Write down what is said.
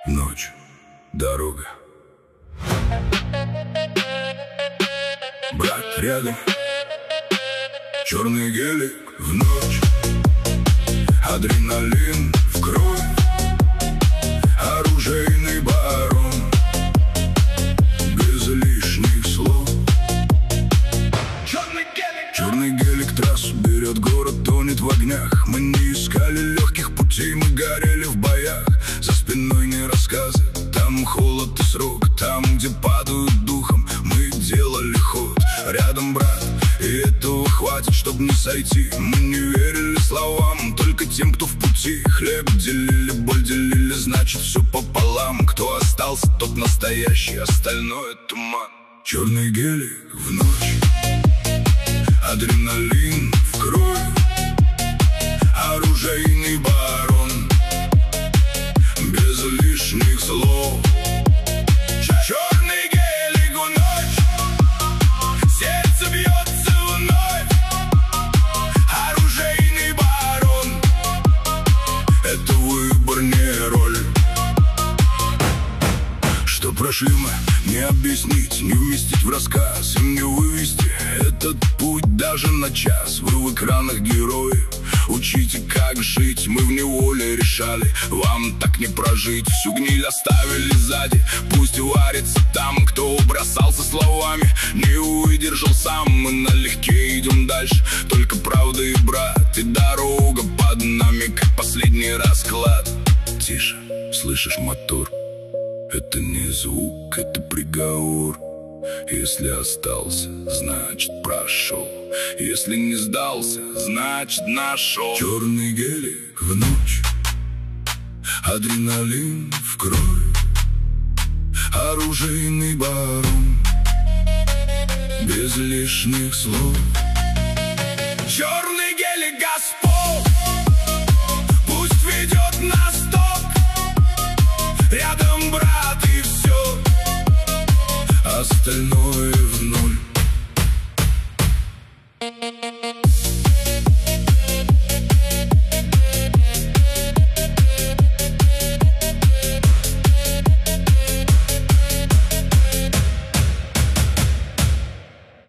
Ночь, дорога. Брат рядом, черный гелик в ночь, адреналин в кровь, оружейный барон, без лишних слов. Черный гелик трассу берет, город тонет в огнях. Мы не искали легких путей, мы горели в боях. За спиной не рассказы, там холод и срок. Там, где падают духом, мы делали ход. Рядом брат, и этого хватит, чтоб не сойти. Мы не верили словам, только тем, кто в пути. Хлеб делили, боль делили, значит все пополам. Кто остался, тот настоящий, остальное туман. Черный гелик в ночь, адреналин в кровь, оружейный барон, без лишних слов. Черный гелик в ночь, сердце бьется вновь, оружейный барон, это выбор, не роль. Что прошли мы, не объяснить, не вместить в рассказ, им не вывести этот путь даже на час. Вы в экранах герои, учите, как жить. Мы в неволе решали, вам так не прожить. Всю гниль оставили сзади, пусть варится там. Кто бросался словами, не выдержал сам. Мы налегке идем дальше, только правда и брат. И дорога под нами, как последний расклад. Тише, слышишь мотор? Это не звук, это приговор. Если остался, значит прошел. Если не сдался, значит нашел. Черный гелик в ночь, адреналин в кровь, оружейный барон, без лишних слов. Черный гелик Господь, пусть ведет нас ток. Рядом брат и все остальное